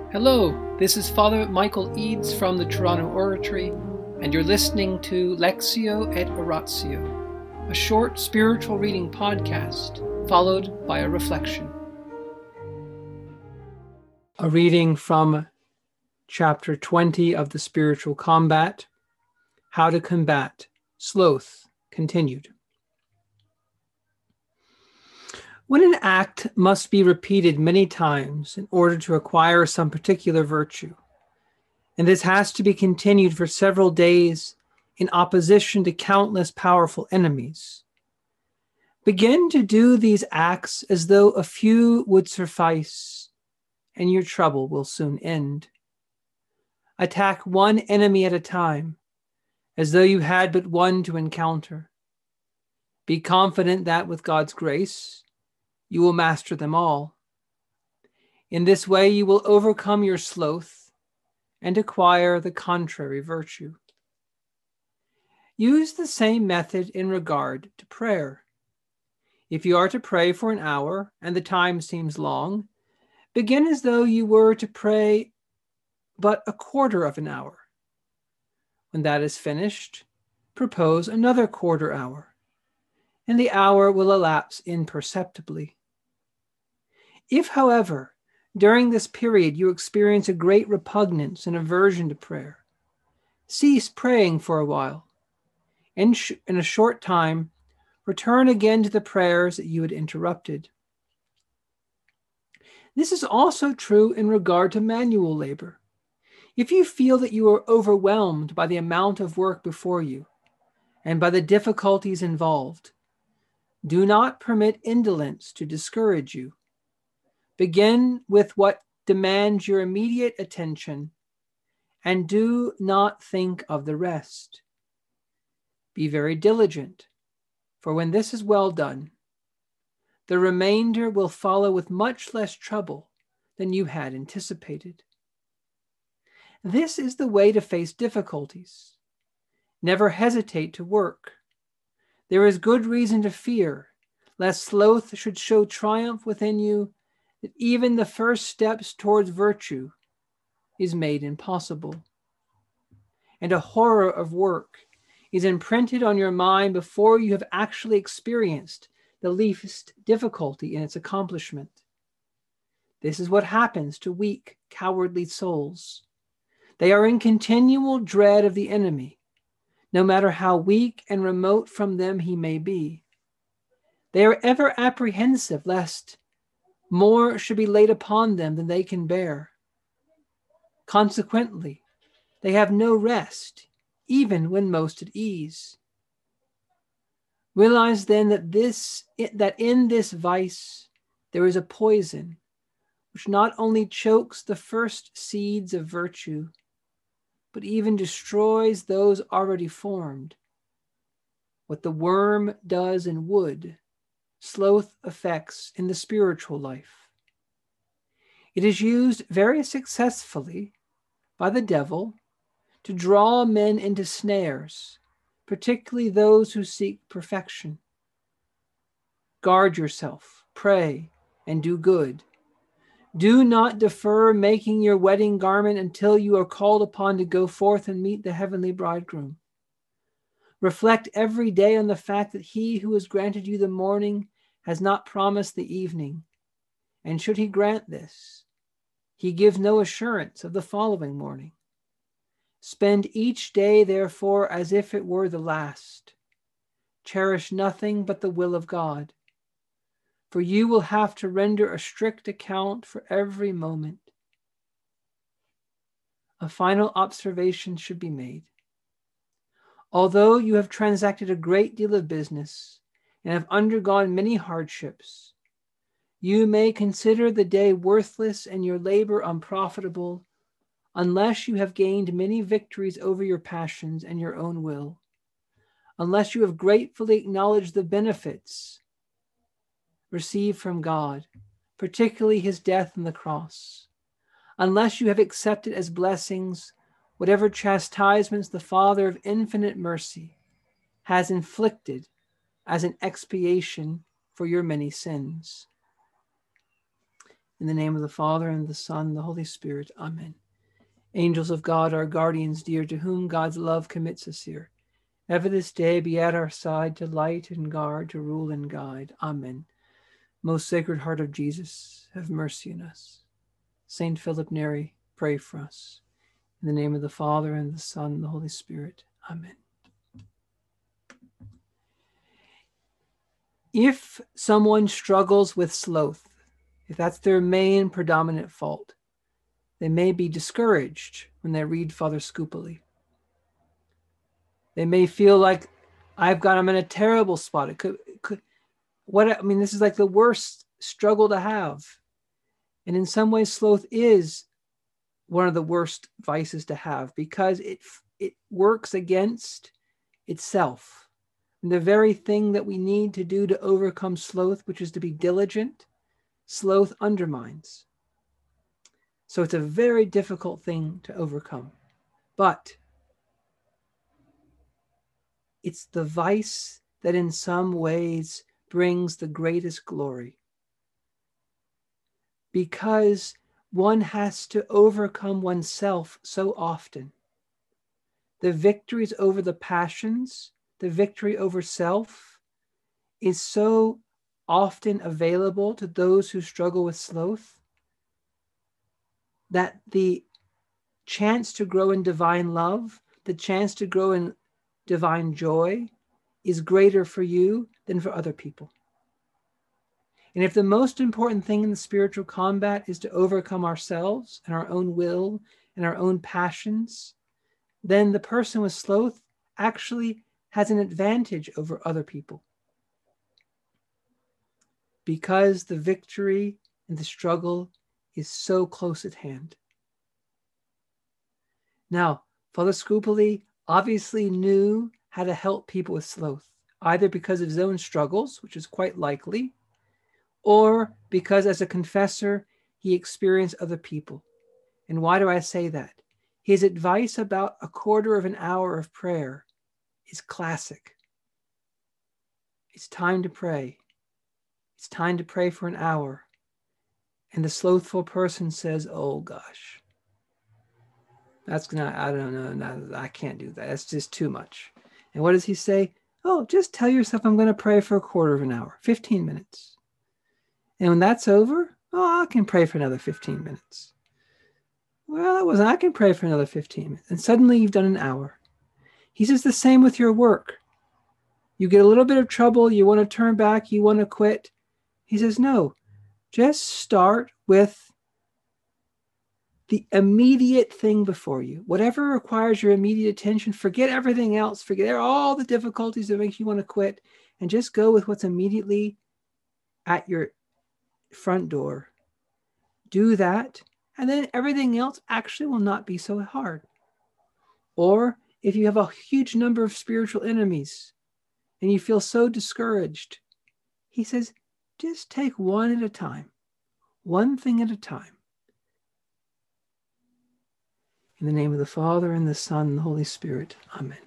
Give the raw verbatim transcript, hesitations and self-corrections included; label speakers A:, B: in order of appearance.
A: Hello, this is Father Michael Eads from the Toronto Oratory, and you're listening to Lectio et Oratio, a short spiritual reading podcast followed by a reflection. A reading from chapter twenty of the Spiritual Combat, How to Combat Sloth, continued. When an act must be repeated many times in order to acquire some particular virtue, and this has to be continued for several days in opposition to countless powerful enemies, begin to do these acts as though a few would suffice, and your trouble will soon end. Attack one enemy at a time, as though you had but one to encounter. Be confident that with God's grace, you will master them all. In this way, you will overcome your sloth and acquire the contrary virtue. Use the same method in regard to prayer. If you are to pray for an hour and the time seems long, begin as though you were to pray but a quarter of an hour. When that is finished, propose another quarter hour, and the hour will elapse imperceptibly. If, however, during this period you experience a great repugnance and aversion to prayer, cease praying for a while, and sh- in a short time return again to the prayers that you had interrupted. This is also true in regard to manual labor. If you feel that you are overwhelmed by the amount of work before you and by the difficulties involved, do not permit indolence to discourage you. Begin with what demands your immediate attention, and do not think of the rest. Be very diligent, for when this is well done, the remainder will follow with much less trouble than you had anticipated. This is the way to face difficulties. Never hesitate to work. There is good reason to fear, lest sloth should show triumph within you, that even the first steps towards virtue is made impossible. And a horror of work is imprinted on your mind before you have actually experienced the least difficulty in its accomplishment. This is what happens to weak, cowardly souls. They are in continual dread of the enemy, no matter how weak and remote from them he may be. They are ever apprehensive lest more should be laid upon them than they can bear. Consequently, they have no rest, even when most at ease. Realize then that this that in this vice there is a poison which not only chokes the first seeds of virtue, but even destroys those already formed. What the worm does in wood, sloth affects in the spiritual life. It is used very successfully by the devil to draw men into snares, particularly those who seek perfection. Guard yourself, pray, and do good. Do not defer making your wedding garment until you are called upon to go forth and meet the heavenly bridegroom. Reflect every day on the fact that he who has granted you the morning has not promised the evening, and should he grant this, he gives no assurance of the following morning. Spend each day, therefore, as if it were the last. Cherish nothing but the will of God, for you will have to render a strict account for every moment. A final observation should be made. Although you have transacted a great deal of business and have undergone many hardships, you may consider the day worthless and your labor unprofitable unless you have gained many victories over your passions and your own will, unless you have gratefully acknowledged the benefits received from God, particularly his death on the cross, unless you have accepted as blessings whatever chastisements the Father of infinite mercy has inflicted as an expiation for your many sins. In the name of the Father, and the Son, and the Holy Spirit. Amen. Angels of God, our guardians dear, to whom God's love commits us here, ever this day be at our side, to light and guard, to rule and guide. Amen. Most Sacred Heart of Jesus, have mercy on us. Saint Philip Neri, pray for us. In the name of the Father, and the Son, and the Holy Spirit. Amen. If someone struggles with sloth, if that's their main predominant fault, they may be discouraged when they read Father Scupoli. They may feel like, I've got, I'm in a terrible spot. It could, it could, what, I mean, this is like the worst struggle to have. And in some ways, sloth is one of the worst vices to have, because it, it works against itself. And the very thing that we need to do to overcome sloth, which is to be diligent, sloth undermines. So it's a very difficult thing to overcome. But it's the vice that in some ways brings the greatest glory, because one has to overcome oneself so often. The victories over the passions, the victory over self, is so often available to those who struggle with sloth, that the chance to grow in divine love, the chance to grow in divine joy, is greater for you than for other people. And if the most important thing in the spiritual combat is to overcome ourselves and our own will and our own passions, then the person with sloth actually has an advantage over other people, because the victory and the struggle is so close at hand. Now, Father Scupoli obviously knew how to help people with sloth, either because of his own struggles, which is quite likely, or because as a confessor, he experienced other people. And why do I say that? His advice about a quarter of an hour of prayer is classic. It's time to pray. It's time to pray for an hour. And the slothful person says, oh gosh, that's gonna, I don't know, no, I can't do that. That's just too much. And what does he say? Oh, just tell yourself I'm going to pray for a quarter of an hour, fifteen minutes. And when that's over, oh, I can pray for another fifteen minutes. Well, that wasn't, I can pray for another fifteen minutes. And suddenly you've done an hour. He says the same with your work. You get a little bit of trouble, you want to turn back, you want to quit. He says, no, just start with the immediate thing before you. Whatever requires your immediate attention, forget everything else, forget all the difficulties that make you want to quit, and just go with what's immediately at your front door. Do that, and then everything else actually will not be so hard. Or if you have a huge number of spiritual enemies and you feel so discouraged, he says, just take one at a time, one thing at a time. In the name of the Father, and the Son, and the Holy Spirit. Amen.